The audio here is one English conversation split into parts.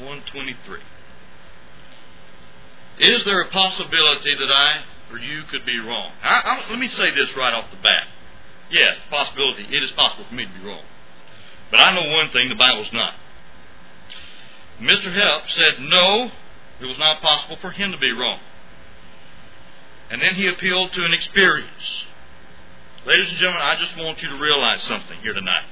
123. Is there a possibility that I or you could be wrong? Let me say this right off the bat. Yes, possibility. It is possible for me to be wrong. But I know one thing, the Bible's not. Mr. Help said no, it was not possible for him to be wrong. And then he appealed to an experience. Ladies and gentlemen, I just want you to realize something here tonight.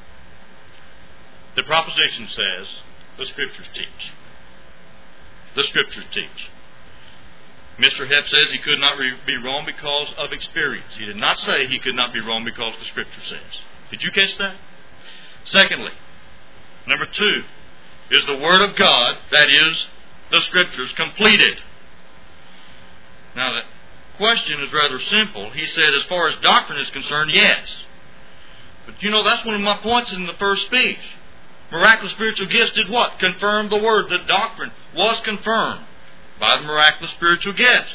The proposition says the Scriptures teach. The Scriptures teach. Mr. Hepp says he could not be wrong because of experience. He did not say he could not be wrong because the Scripture says. Did you catch that? Secondly, number 2, is the Word of God, that is, the Scriptures, completed? Now, the question is rather simple. He said, as far as doctrine is concerned, yes. But you know, that's one of my points in the first speech. Miraculous spiritual gifts did what? Confirm the Word. The doctrine was confirmed by the miraculous spiritual gifts.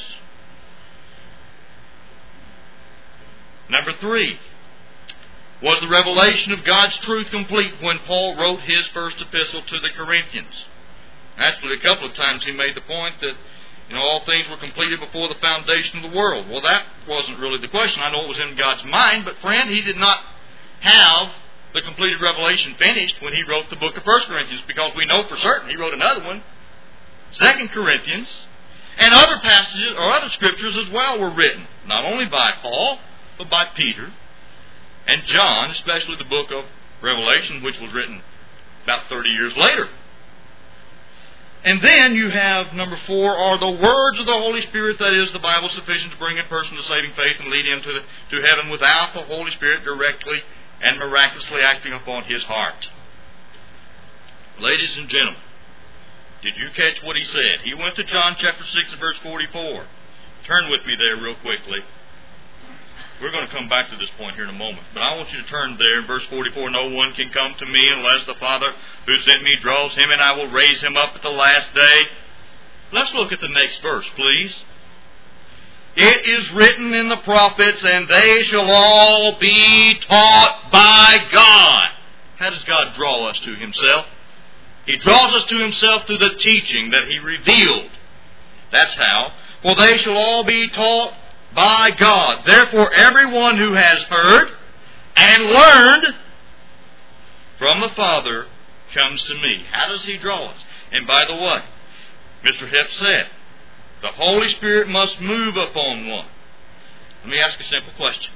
Number 3, was the revelation of God's truth complete when Paul wrote his first epistle to the Corinthians? Actually, a couple of times he made the point that all things were completed before the foundation of the world. Well, that wasn't really the question. I know it was in God's mind, but friend, he did not have the completed revelation finished when he wrote the book of 1 Corinthians, because we know for certain he wrote another one, 2 Corinthians, and other passages or other scriptures as well were written, not only by Paul, but by Peter and John, especially the book of Revelation, which was written about 30 years later. And then you have, number 4, are the words of the Holy Spirit, that is, the Bible, sufficient to bring a person to saving faith and lead him to heaven without the Holy Spirit directly and miraculously acting upon his heart? Ladies and gentlemen, did you catch what he said? He went to John chapter 6 and verse 44. Turn with me there real quickly. We're going to come back to this point here in a moment. But I want you to turn there in verse 44. No one can come to me unless the Father who sent me draws him, and I will raise him up at the last day. Let's look at the next verse, please. It is written in the prophets, and they shall all be taught by God. How does God draw us to himself? He draws us to himself through the teaching that he revealed. That's how. For they shall all be taught by God. Therefore, everyone who has heard and learned from the Father comes to me. How does he draw us? And by the way, Mr. Hepp said, the Holy Spirit must move upon one. Let me ask a simple question.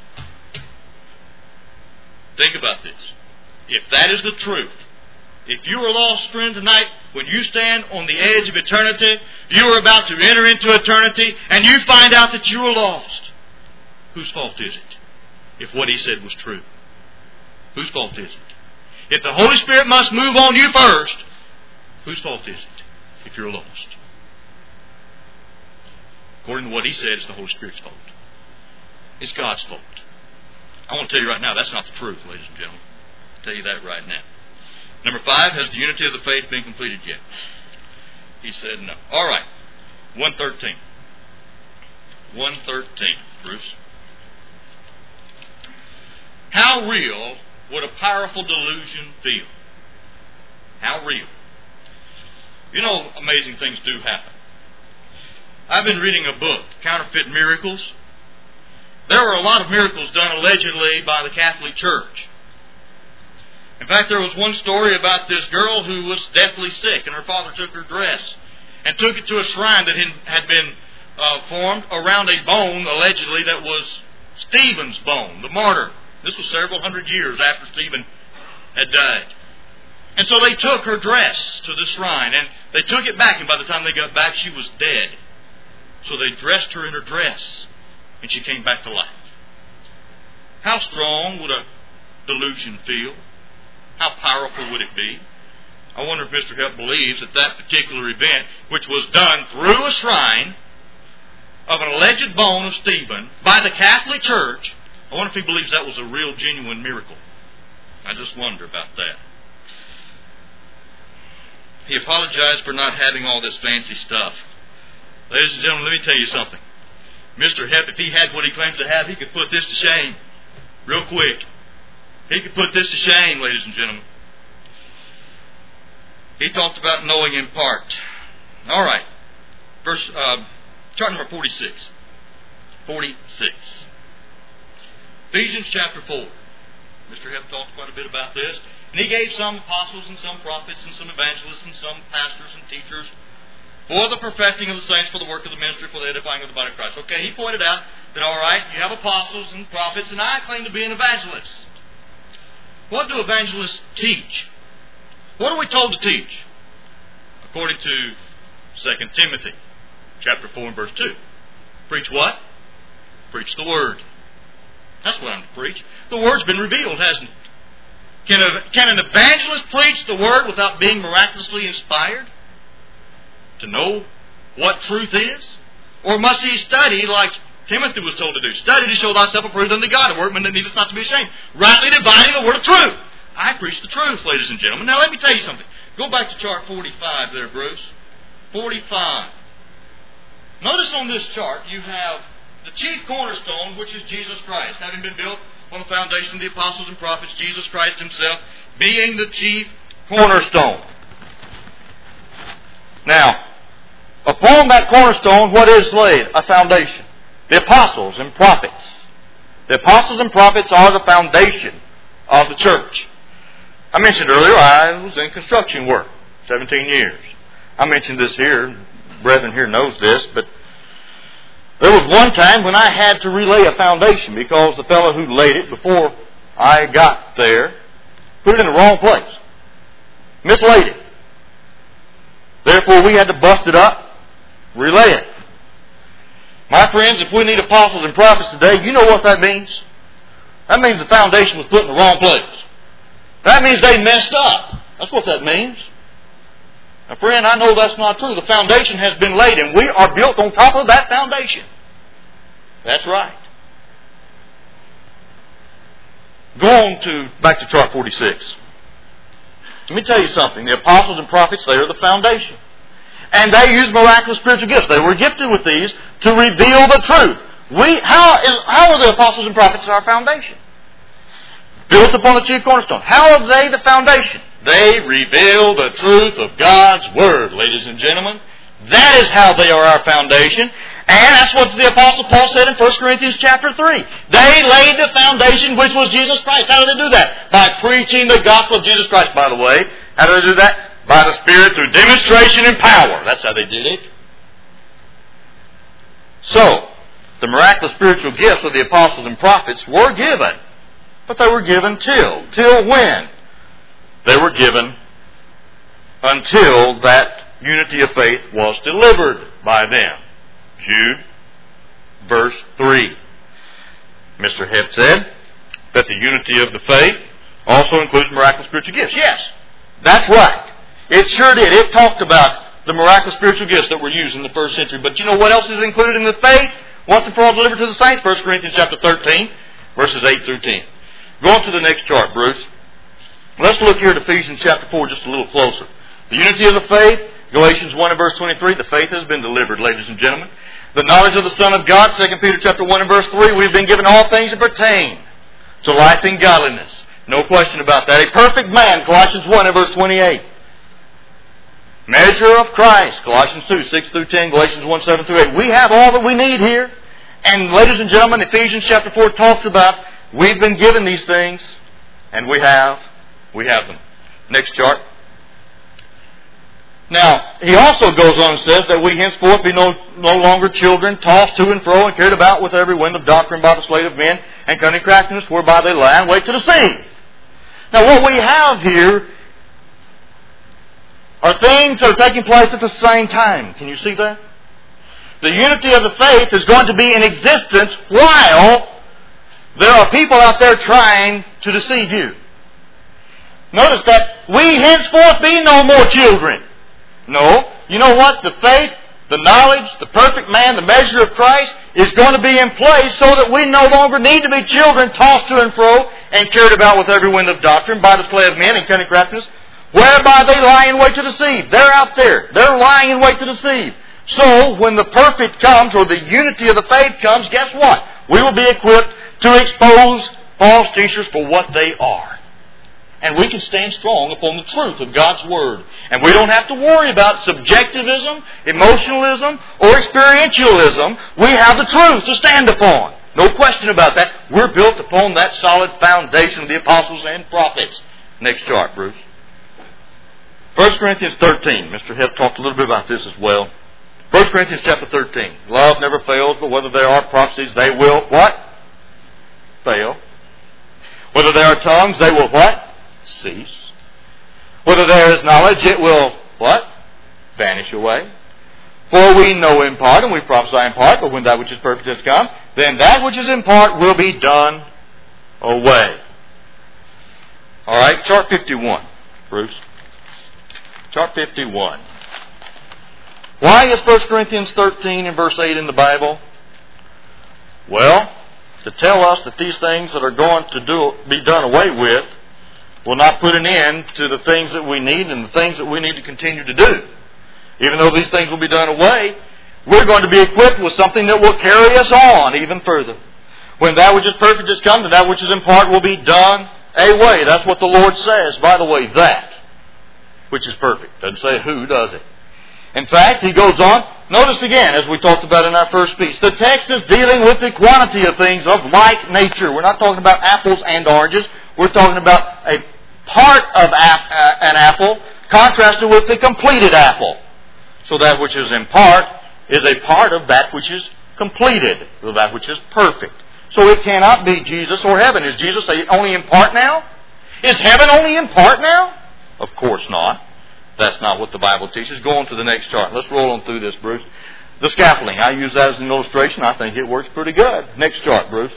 Think about this. If that is the truth, if you are lost, friend, tonight, when you stand on the edge of eternity, you are about to enter into eternity, and you find out that you are lost. Whose fault is it? If what he said was true. Whose fault is it? If the Holy Spirit must move on you first, whose fault is it if you're lost? According to what he said, it's the Holy Spirit's fault. It's God's fault. I want to tell you right now, that's not the truth, ladies and gentlemen. I'll tell you that right now. Number 5, has the unity of the faith been completed yet? He said no. All right. 113. 113, Bruce. How real would a powerful delusion feel? How real? You know, amazing things do happen. I've been reading a book, Counterfeit Miracles. There were a lot of miracles done allegedly by the Catholic Church. In fact, there was one story about this girl who was deathly sick, and her father took her dress and took it to a shrine that had been formed around a bone, allegedly, that was Stephen's bone, the martyr. This was several hundred years after Stephen had died. And so they took her dress to the shrine, and they took it back, and by the time they got back, she was dead. So they dressed her in her dress, and she came back to life. How strong would a delusion feel? How powerful would it be? I wonder if Mr. Help believes that that particular event, which was done through a shrine of an alleged bone of Stephen by the Catholic Church, I wonder if he believes that was a real, genuine miracle. I just wonder about that. He apologized for not having all this fancy stuff. Ladies and gentlemen, let me tell you something. Mr. Hepp, if he had what he claims to have, he could put this to shame real quick. He could put this to shame, ladies and gentlemen. He talked about knowing in part. All right. Chart number 46. 46. Ephesians chapter 4. Mr. Hebb talked quite a bit about this. And he gave some apostles and some prophets and some evangelists and some pastors and teachers for the perfecting of the saints, for the work of the ministry, for the edifying of the body of Christ. Okay, he pointed out that, all right, you have apostles and prophets, and I claim to be an evangelist. What do evangelists teach? What are we told to teach? According to 2 Timothy chapter 4 and verse 2. Preach what? Preach the Word. That's what I'm to preach. The Word's been revealed, hasn't it? Can an evangelist preach the Word without being miraculously inspired to know what truth is? Or must he study like Timothy was told to do? Study to show thyself approved unto God, a workman that needeth not to be ashamed, rightly dividing the word of truth. I preach the truth, ladies and gentlemen. Now let me tell you something. Go back to chart 45 there, Bruce. 45. Notice on this chart you have the chief cornerstone, which is Jesus Christ, having been built on the foundation of the apostles and prophets, Jesus Christ himself being the chief cornerstone. Now, upon that cornerstone, what is laid? A foundation. The apostles and prophets. The apostles and prophets are the foundation of the church. I mentioned earlier I was in construction work, 17 years. I mentioned this here, brethren here knows this, but there was one time when I had to relay a foundation because the fellow who laid it before I got there put it in the wrong place. Mislaid it. Therefore, we had to bust it up, relay it. My friends, if we need apostles and prophets today, you know what that means? That means the foundation was put in the wrong place. That means they messed up. That's what that means. Now, friend, I know that's not true. The foundation has been laid, and we are built on top of that foundation. That's right. Go on back to chart 46. Let me tell you something. The apostles and prophets, they are the foundation. And they use miraculous spiritual gifts. They were gifted with these to reveal the truth. How are the apostles and prophets our foundation? Built upon the chief cornerstone. How are they the foundation? They reveal the truth of God's Word, ladies and gentlemen. That is how they are our foundation. And that's what the Apostle Paul said in 1 Corinthians chapter 3. They laid the foundation, which was Jesus Christ. How did they do that? By preaching the gospel of Jesus Christ, by the way. How did they do that? By the Spirit, through demonstration and power. That's how they did it. So, the miraculous spiritual gifts of the apostles and prophets were given. But they were given till when? They were given until that unity of faith was delivered by them. Jude, verse 3. Mr. Hebb said that the unity of the faith also includes miraculous spiritual gifts. Yes, that's right. It sure did. It talked about the miraculous spiritual gifts that were used in the first century. But you know what else is included in the faith? Once and for all delivered to the saints. 1 Corinthians chapter 13, verses 8 through 10. Go on to the next chart, Bruce. Let's look here at Ephesians chapter 4 just a little closer. The unity of the faith, Galatians 1 and verse 23. The faith has been delivered, ladies and gentlemen. The knowledge of the Son of God, 2 Peter chapter 1 and verse 3. We've been given all things that pertain to life and godliness. No question about that. A perfect man, Colossians 1 and verse 28. Measure of Christ, Colossians 2, 6 through 10, Galatians 1, 7 through 8. We have all that we need here. And ladies and gentlemen, Ephesians chapter 4 talks about we've been given these things, and we have them. Next chart. Now, he also goes on and says that we henceforth be no longer children, tossed to and fro and carried about with every wind of doctrine by the sleight of men and cunning craftiness, whereby they lie and wait to deceive. Now, what we have here are things that are taking place at the same time. Can you see that? The unity of the faith is going to be in existence while there are people out there trying to deceive you. Notice that we henceforth be no more children. No. You know what? The faith, the knowledge, the perfect man, the measure of Christ is going to be in place so that we no longer need to be children tossed to and fro and carried about with every wind of doctrine by the sleight of men and cunning craftiness, whereby they lie in wait to deceive. They're out there. They're lying in wait to deceive. So, when the perfect comes, or the unity of the faith comes, guess what? We will be equipped to expose false teachers for what they are. And we can stand strong upon the truth of God's Word. And we don't have to worry about subjectivism, emotionalism, or experientialism. We have the truth to stand upon. No question about that. We're built upon that solid foundation of the apostles and prophets. Next chart, Bruce. 1 Corinthians 13. Mr. Hepp talked a little bit about this as well. 1 Corinthians chapter 13. Love never fails, but whether there are prophecies, they will what? Fail. Whether there are tongues, they will what? Cease. Whether there is knowledge, it will what? Vanish away. For we know in part, and we prophesy in part, but when that which is perfect has come, then that which is in part will be done away. All right, chart 51, Bruce. Chart 51. Why is 1 Corinthians 13 and verse 8 in the Bible? Well, to tell us that these things that are going to be done away with will not put an end to the things that we need and the things that we need to continue to do. Even though these things will be done away, we're going to be equipped with something that will carry us on even further. When that which is perfect has come, then that which is in part will be done away. That's what the Lord says. By the way, that which is perfect. Doesn't say who, does it? In fact, he goes on. Notice again, as we talked about in our first speech, the text is dealing with the quantity of things of like nature. We're not talking about apples and oranges. We're talking about a part of an apple contrasted with the completed apple. So that which is in part is a part of that which is completed, of that which is perfect. So it cannot be Jesus or heaven. Is Jesus only in part now? Is heaven only in part now? Of course not. That's not what the Bible teaches. Go on to the next chart. Let's roll on through this, Bruce. The scaffolding. I use that as an illustration. I think it works pretty good. Next chart, Bruce.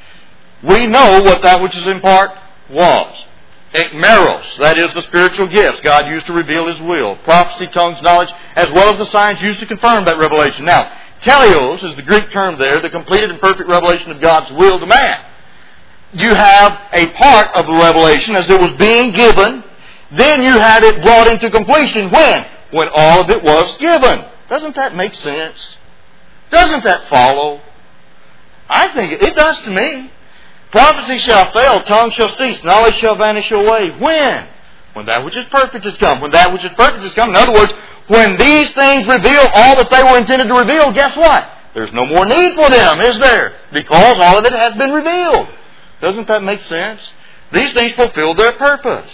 We know what that which is in part was. Ekmeros, that is the spiritual gifts God used to reveal His will. Prophecy, tongues, knowledge, as well as the signs used to confirm that revelation. Now, teleos is the Greek term there, the completed and perfect revelation of God's will to man. You have a part of the revelation as it was being given. Then you had it brought into completion. When? When all of it was given. Doesn't that make sense? Doesn't that follow? I think it does to me. Prophecy shall fail, tongue shall cease, knowledge shall vanish away. When? When that which is perfect has come. When that which is perfect has come. In other words, when these things reveal all that they were intended to reveal, guess what? There's no more need for them, is there? Because all of it has been revealed. Doesn't that make sense? These things fulfill their purpose.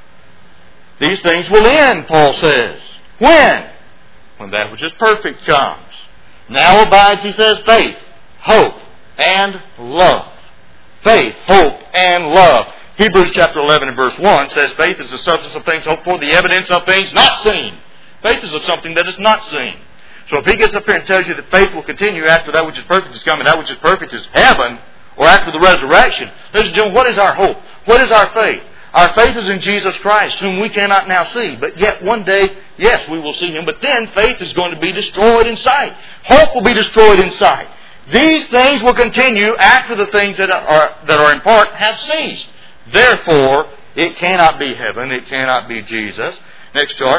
These things will end, Paul says. When? When that which is perfect comes. Now abides, he says, faith, hope, and love. Faith, hope, and love. Hebrews chapter 11 and verse 1 says, faith is the substance of things hoped for, the evidence of things not seen. Faith is of something that is not seen. So if he gets up here and tells you that faith will continue after that which is perfect is coming, that which is perfect is heaven, or after the resurrection, ladies and gentlemen, what is our hope? What is our faith? Our faith is in Jesus Christ, whom we cannot now see. But yet one day, yes, we will see Him. But then faith is going to be destroyed in sight. Hope will be destroyed in sight. These things will continue after the things that are in part have ceased. Therefore, it cannot be heaven. It cannot be Jesus. Next chart.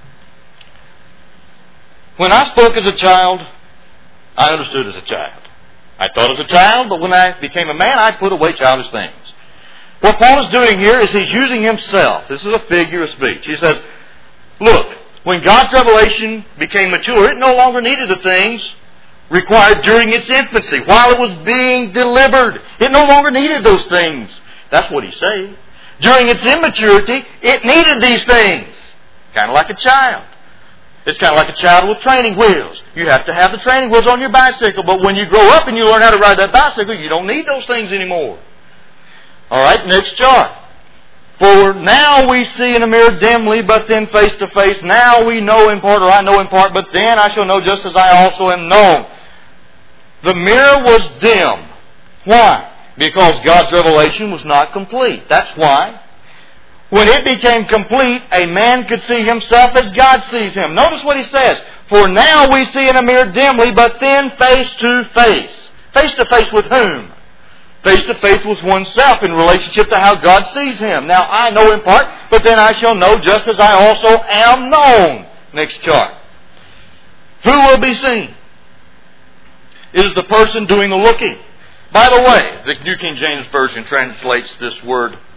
When I spoke as a child, I understood as a child. I thought as a child, but when I became a man, I put away childish things. What Paul is doing here is he's using himself. This is a figure of speech. He says, look, when God's revelation became mature, it no longer needed the things required during its infancy, while it was being delivered. It no longer needed those things. That's what he's saying. During its immaturity, it needed these things. Kind of like a child. It's kind of like a child with training wheels. You have to have the training wheels on your bicycle, but when you grow up and you learn how to ride that bicycle, you don't need those things anymore. All right, next chart. For now we see in a mirror dimly, but then face to face. Now we know in part, or I know in part, but then I shall know just as I also am known. The mirror was dim. Why? Because God's revelation was not complete. That's why. When it became complete, a man could see himself as God sees him. Notice what he says. For now we see in a mirror dimly, but then face to face. Face to face with whom? Face to face with oneself in relationship to how God sees him. Now I know in part, but then I shall know just as I also am known. Next chart. Who will be seen? It is the person doing the looking. By the way, the New King James Version translates this word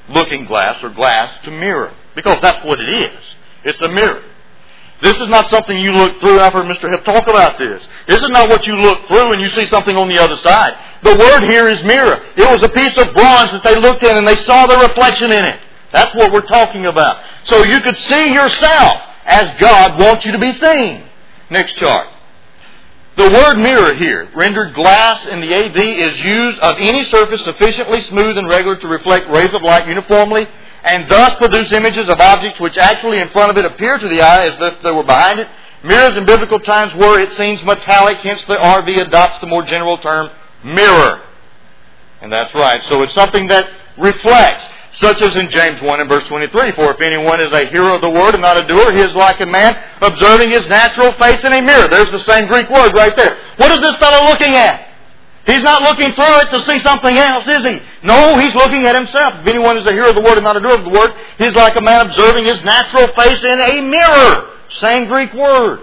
looking glass or glass to mirror. Because that's what it is. It's a mirror. This is not something you look through. I've heard Mr. Hipp talk about this. This is not what you look through and you see something on the other side. The word here is mirror. It was a piece of bronze that they looked in and they saw the reflection in it. That's what we're talking about. So you could see yourself as God wants you to be seen. Next chart. The word mirror here, rendered glass in the AV, is used of any surface sufficiently smooth and regular to reflect rays of light uniformly and thus produce images of objects which actually in front of it appear to the eye as if they were behind it. Mirrors in biblical times were, it seems, metallic, hence the RV adopts the more general term mirror. And that's right. So it's something that reflects, such as in James 1 and verse 23, for if anyone is a hearer of the word and not a doer, he is like a man observing his natural face in a mirror. There's the same Greek word right there. What is this fellow looking at? He's not looking through it to see something else, is he? No, he's looking at himself. If anyone is a hearer of the word and not a doer of the word, he's like a man observing his natural face in a mirror. Same Greek word.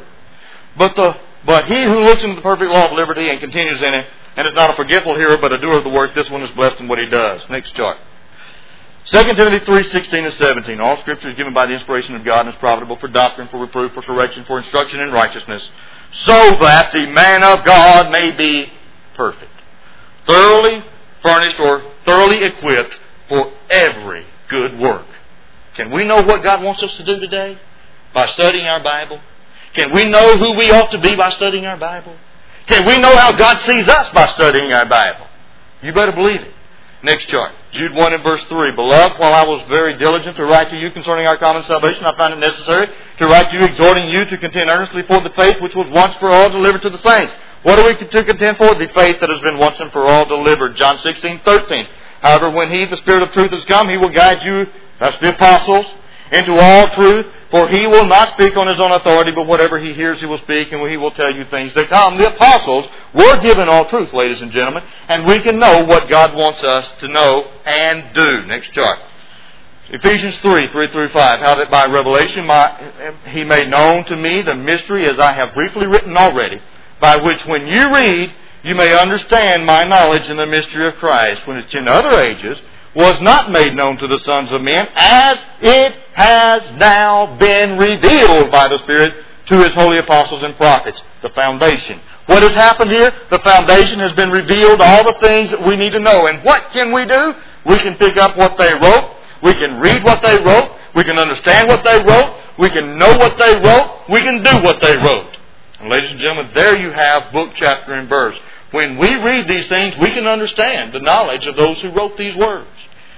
But he who looks into the perfect law of liberty and continues in it, and is not a forgetful hearer, but a doer of the work, this one is blessed in what he does. Next chart. 2 Timothy 3:16 and 17. All Scripture is given by the inspiration of God and is profitable for doctrine, for reproof, for correction, for instruction in righteousness, so that the man of God may be perfect, thoroughly furnished or thoroughly equipped for every good work. Can we know what God wants us to do today? By studying our Bible. Can we know who we ought to be by studying our Bible? Can we know how God sees us by studying our Bible? You better believe it. Next chart. Jude 1 and verse 3. Beloved, while I was very diligent to write to you concerning our common salvation, I found it necessary to write to you, exhorting you to contend earnestly for the faith which was once for all delivered to the saints. What are we to contend for? The faith that has been once and for all delivered. John 16:13. However, when He, the Spirit of truth, has come, He will guide you, that's the apostles, into all truth. For He will not speak on His own authority, but whatever He hears He will speak, and He will tell you things that come. The apostles were given all truth, ladies and gentlemen, and we can know what God wants us to know and do. Next chart. Ephesians 3:3-5. How that by revelation He made known to me the mystery, as I have briefly written already, by which when you read, you may understand my knowledge in the mystery of Christ, when it's in other ages was not made known to the sons of men, as it has now been revealed by the Spirit to His holy apostles and prophets. The foundation. What has happened here? The foundation has been revealed, all the things that we need to know. And what can we do? We can pick up what they wrote. We can read what they wrote. We can understand what they wrote. We can know what they wrote. We can do what they wrote. And ladies and gentlemen, there you have book, chapter, and verse. When we read these things, we can understand the knowledge of those who wrote these words.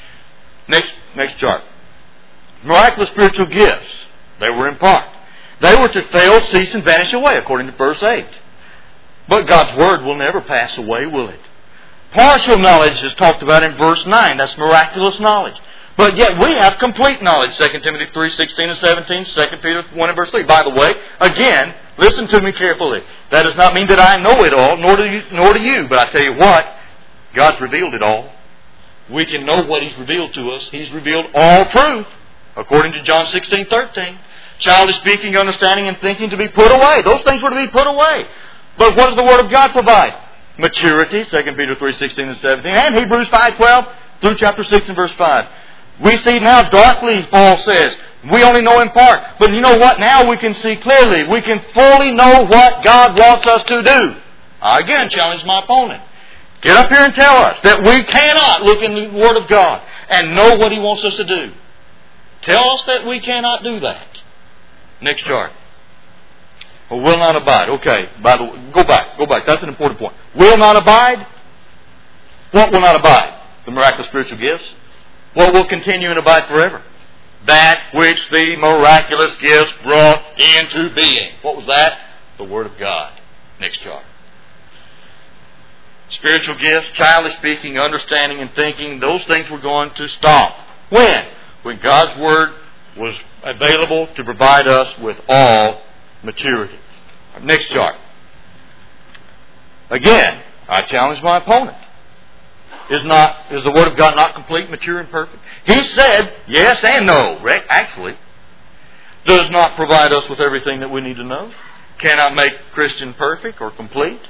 Next chart. Miraculous spiritual gifts. They were in part. They were to fail, cease, and vanish away, according to verse 8. But God's Word will never pass away, will it? Partial knowledge is talked about in verse 9. That's miraculous knowledge. But yet we have complete knowledge. 2 Timothy 3:16 and 17. 2 Peter 1 and verse 3. By the way, again, listen to me carefully. That does not mean that I know it all, nor do you. But I tell you what, God's revealed it all. We can know what He's revealed to us. He's revealed all truth, according to John 16:13. Childish speaking, understanding, and thinking to be put away. Those things were to be put away. But what does the Word of God provide? Maturity, 2 Peter 3:16 and 17, and Hebrews 5:12 through chapter 6 and verse 5. We see now darkly, Paul says. We only know in part. But you know what? Now we can see clearly. We can fully know what God wants us to do. I again challenge my opponent. Get up here and tell us that we cannot look in the Word of God and know what He wants us to do. Tell us that we cannot do that. Next chart. Well, will not abide. Okay, by the way, go back. That's an important point. Will not abide? What will not abide? The miraculous spiritual gifts. What will continue and abide forever? That which the miraculous gifts brought into being. What was that? The Word of God. Next chart. Spiritual gifts, childish speaking, understanding, and thinking, those things were going to stop. When? When God's Word was available to provide us with all maturity. Next chart. Again, I challenge my opponent. Is the Word of God not complete, mature, and perfect? He said yes and no. Actually, does not provide us with everything that we need to know. Cannot make Christian perfect or complete.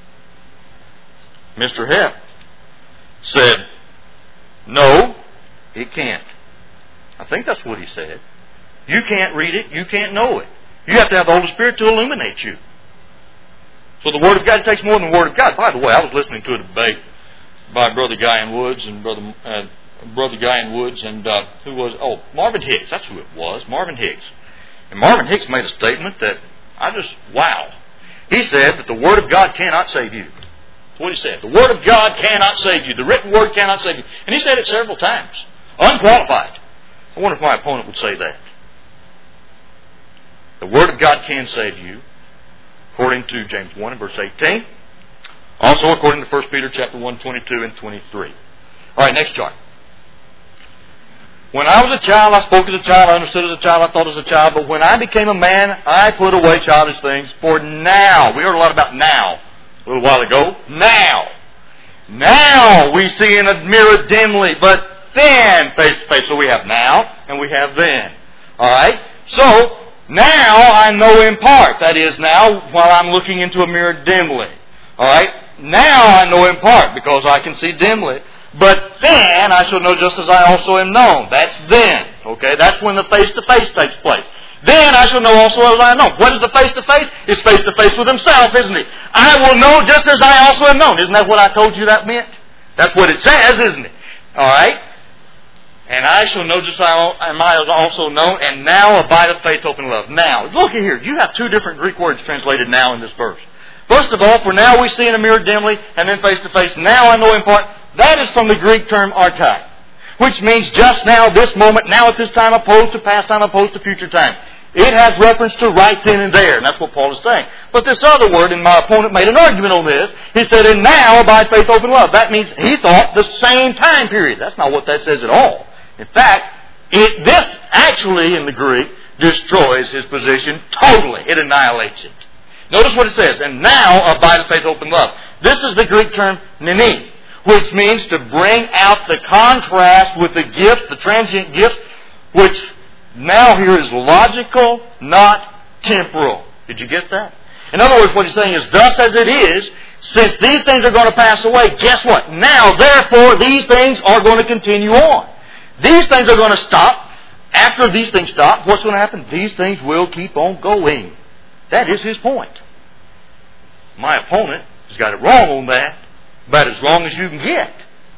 Mr. Hipp said no, It can't. I think that's what he said. You can't read it. You can't know it. You have to have the Holy Spirit to illuminate you. So the Word of God takes more than the Word of God. By the way, I was listening to a debate by Brother Guy in Woods and Brother Guy in Woods and who was Marvin Hicks. That's who it was, Marvin Hicks. And Marvin Hicks made a statement that wow. He said that the Word of God cannot save you. That's what he said. The Word of God cannot save you. The written Word cannot save you. And he said it several times. Unqualified. I wonder if my opponent would say that. The Word of God can save you, according to James 1 and verse 18. Also according to 1 Peter chapter 1, 22 and 23. All right, next chart. When I was a child, I spoke as a child, I understood as a child, I thought as a child. But when I became a man, I put away childish things. For now, we heard a lot about now a little while ago. Now we see in a mirror dimly, but then face to face. So we have now and we have then. All right? So, now I know in part. That is, now while I'm looking into a mirror dimly. All right? Now I know in part because I can see dimly. But then I shall know just as I also am known. That's then. Okay? That's when the face-to-face takes place. Then I shall know also as I am known. What is the face-to-face? It's face-to-face with himself, isn't it? I will know just as I also am known. Isn't that what I told you that meant? That's what it says, isn't it? All right? And I shall know just as I am also known, and now abideth faith, hope, and love. Now, look at here. You have two different Greek words translated now in this verse. First of all, for now we see in a mirror dimly, and then face to face. Now I know in part. That is from the Greek term artai, which means just now, this moment, now at this time, opposed to past time, opposed to future time. It has reference to right then and there, and that's what Paul is saying. But this other word, and my opponent made an argument on this, he said, and now abide faith, hope, and love. That means he thought the same time period. That's not what that says at all. In fact, this actually, in the Greek, destroys his position totally. It annihilates it. Notice what it says, and now abide faith, hope, and love. This is the Greek term nini, which means to bring out the contrast with the gifts, the transient gifts, which now here is logical, not temporal. Did you get that? In other words, what he's saying is, thus as it is, since these things are going to pass away, guess what? Now, therefore, these things are going to continue on. These things are going to stop. After these things stop, what's going to happen? These things will keep on going. That is his point. My opponent has got it wrong on that, about as wrong as you can get.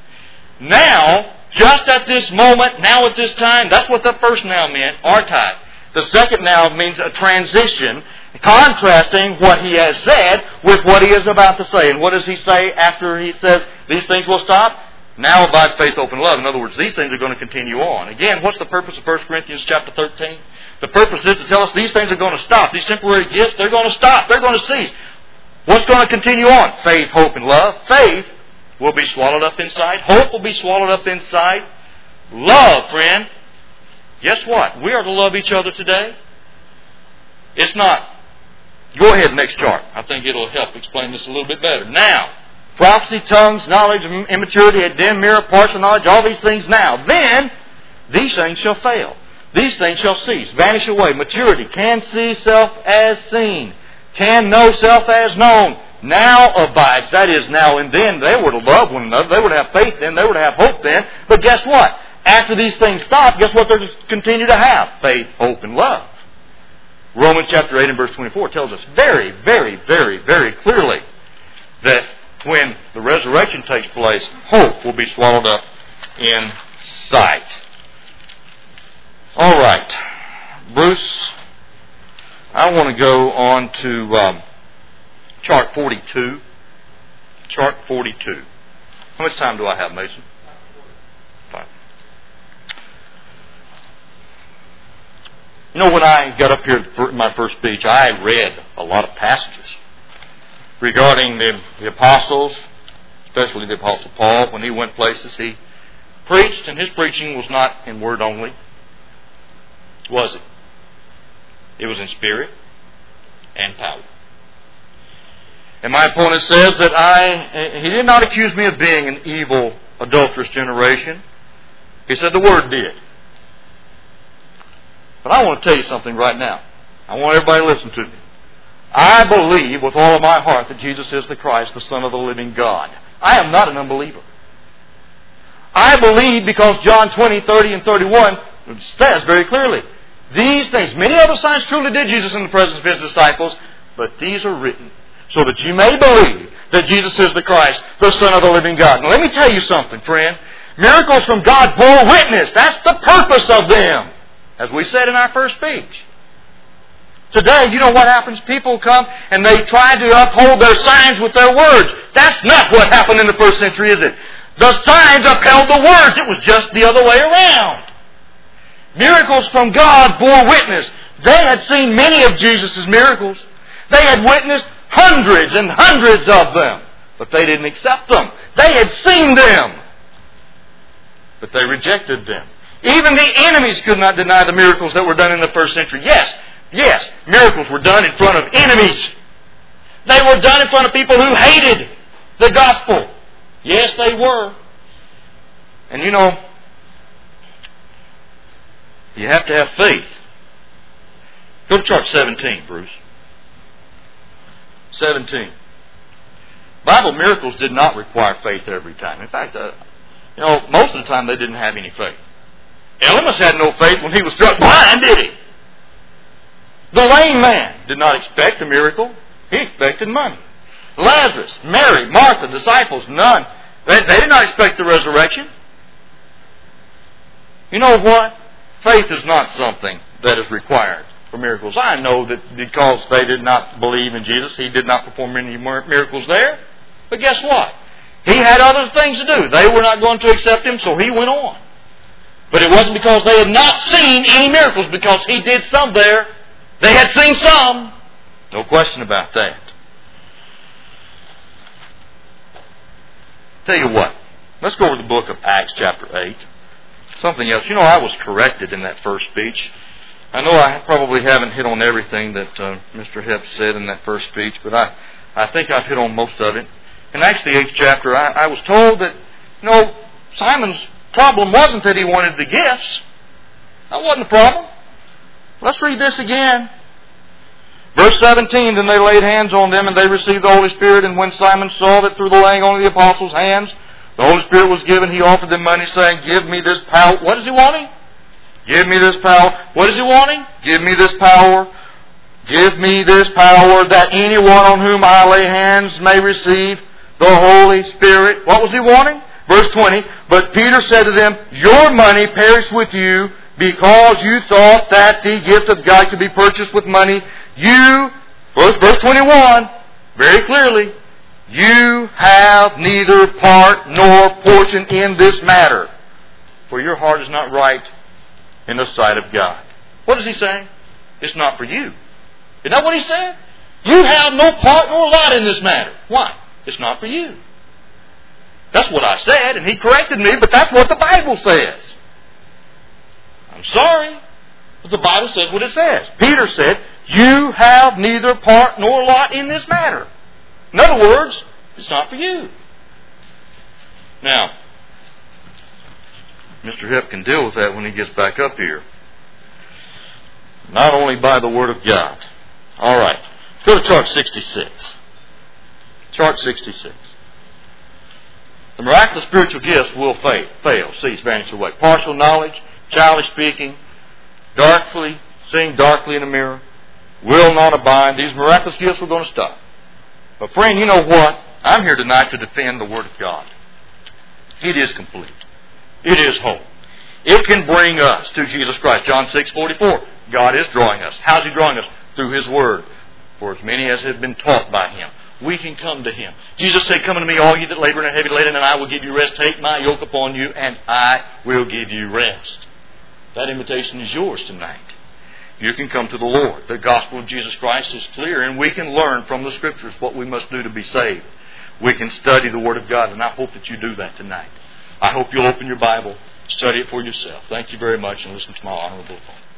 Now, just at this moment, now at this time, that's what the first now meant, artai. The second now means a transition, contrasting what he has said with what he is about to say. And what does he say after he says these things will stop? Now abides faith, hope, and love. In other words, these things are going to continue on. Again, what's the purpose of 1 Corinthians chapter 13? The purpose is to tell us these things are going to stop. These temporary gifts, they're going to stop. They're going to cease. What's going to continue on? Faith, hope, and love. Faith will be swallowed up inside. Hope will be swallowed up inside. Love, friend. Guess what? We are to love each other today. It's not. Go ahead, next chart. I think it'll help explain this a little bit better. Now, prophecy, tongues, knowledge, immaturity, a dim mirror, partial knowledge, all these things now. Then, these things shall fail. These things shall cease, vanish away. Maturity, can see self as seen, can know self as known. Now abides, that is now and then. They were to love one another. They were to have faith then. They were to have hope then. But guess what? After these things stop, guess what they're to continue to have? Faith, hope, and love. Romans chapter 8 and verse 24 tells us very, very, very, very clearly that when the resurrection takes place, hope will be swallowed up in sight. All right. Bruce, I want to go on to chart 42. Chart 42. How much time do I have, Mason? 5. You know, when I got up here for my first speech, I read a lot of passages regarding the apostles, especially the Apostle Paul. When he went places, he preached, and his preaching was not in word only, was it? It was in spirit and power. And my opponent says that he did not accuse me of being an evil, adulterous generation. He said the Word did. But I want to tell you something right now. I want everybody to listen to me. I believe with all of my heart that Jesus is the Christ, the Son of the living God. I am not an unbeliever. I believe because John 20, 30, and 31 says very clearly, these things, many other signs truly did Jesus in the presence of His disciples, but these are written so that you may believe that Jesus is the Christ, the Son of the living God. Now let me tell you something, friend. Miracles from God bore witness. That's the purpose of them, as we said in our first speech. Today, you know what happens? People come and they try to uphold their signs with their words. That's not what happened in the first century, is it? The signs upheld the words. It was just the other way around. Miracles from God bore witness. They had seen many of Jesus' miracles. They had witnessed hundreds and hundreds of them. But they didn't accept them. They had seen them. But they rejected them. Even the enemies could not deny the miracles that were done in the first century. Yes, miracles were done in front of enemies. They were done in front of people who hated the gospel. Yes, they were. And you know, you have to have faith. Go to chart 17, Bruce. 17. Bible miracles did not require faith every time. In fact, most of the time they didn't have any faith. Elymas had no faith when he was struck blind, did he? The lame man did not expect a miracle. He expected money. Lazarus, Mary, Martha, disciples, none. They did not expect the resurrection. You know what? Faith is not something that is required for miracles. I know that because they did not believe in Jesus, He did not perform any miracles there. But guess what? He had other things to do. They were not going to accept Him, so He went on. But it wasn't because they had not seen any miracles, because He did some there. They had seen some. No question about that. Tell you what. Let's go over the book of Acts chapter 8. Something else. You know, I was corrected in that first speech. I know I probably haven't hit on everything that Mr. Hepp said in that first speech, but I think I've hit on most of it. In Acts the 8th chapter, I was told that, Simon's problem wasn't that he wanted the gifts. That wasn't the problem. Let's read this again. Verse 17, then they laid hands on them and they received the Holy Spirit. And when Simon saw that through the laying on of the apostles' hands, the Holy Spirit was given, he offered them money, saying, give me this power. What is he wanting? Give me this power. What is he wanting? Give me this power. Give me this power that anyone on whom I lay hands may receive the Holy Spirit. What was he wanting? Verse 20, but Peter said to them, your money perish with you, because you thought that the gift of God could be purchased with money. Verse 21, very clearly, you have neither part nor portion in this matter, for your heart is not right in the sight of God. What is he saying? It's not for you. Isn't that what he said? You have no part nor lot in this matter. Why? It's not for you. That's what I said, and he corrected me, but that's what the Bible says. I'm sorry, but the Bible says what it says. Peter said, you have neither part nor lot in this matter. In other words, it's not for you. Now, Mr. Hepp can deal with that when he gets back up here. Not only by the Word of God. All right. Go to chart 66. Chart 66. The miraculous spiritual gifts will fail, cease, vanish away. Partial knowledge, childish speaking, seeing darkly in a mirror, will not abide. These miraculous gifts are going to stop. But friend, you know what? I'm here tonight to defend the Word of God. It is complete. It is whole. It can bring us to Jesus Christ. John 6:44. God is drawing us. How's He drawing us? Through His Word. For as many as have been taught by Him, we can come to Him. Jesus said, come unto me, all ye that labor and are heavy laden, and I will give you rest. Take my yoke upon you, and I will give you rest. That invitation is yours tonight. You can come to the Lord. The gospel of Jesus Christ is clear, and we can learn from the Scriptures what we must do to be saved. We can study the Word of God, and I hope that you do that tonight. I hope you'll open your Bible, study it for yourself. Thank you very much, and listen to my honorable thought.